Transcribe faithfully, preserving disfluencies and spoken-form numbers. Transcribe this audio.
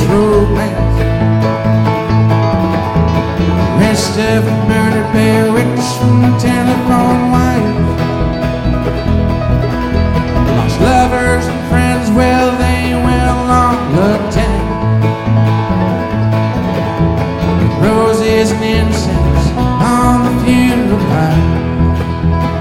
romance. Rest of the murder bear witness from the telephone wire.